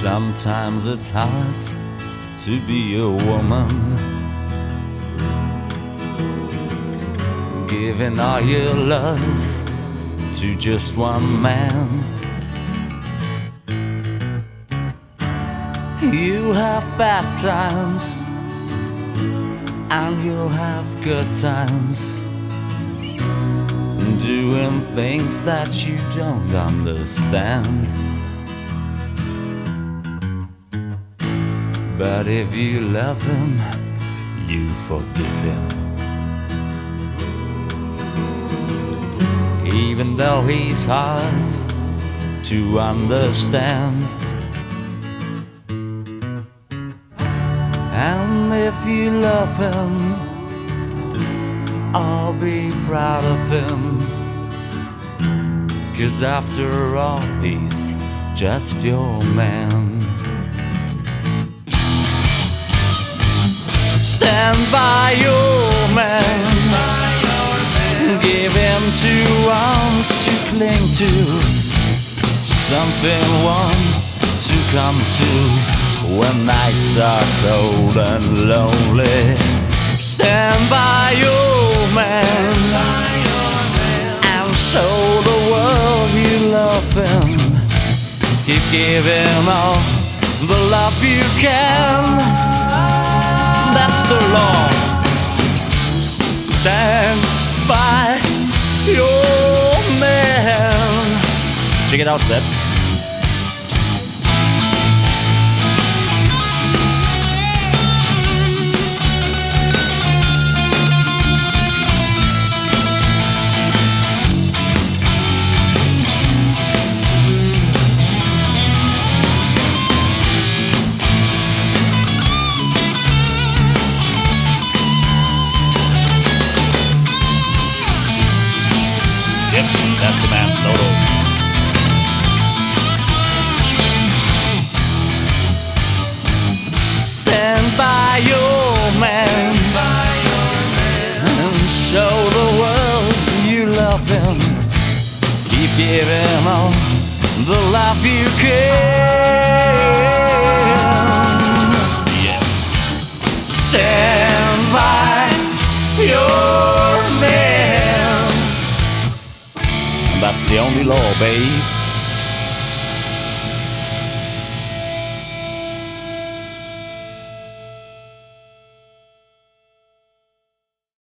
Sometimes it's hard to be a woman, giving all your love to just one man. You have bad times and you'll have good times, doing things that you don't understand. But if you love him, you forgive him, even though he's hard to understand. And if you love him, I'll be proud of him, 'cause after all, he's just your man. Stand by your man, give him 2 arms to cling to, something warm to come to when nights are cold and lonely. Stand by your man and show the world you love him. Give him all the love you can. That's the law. Stand by your man. Check it out, Seth. Yep, that's a man's solo. Stand by your man and show the world you love him. Keep giving all the love you can. Yes. Stand by your man. That's the only law, babe.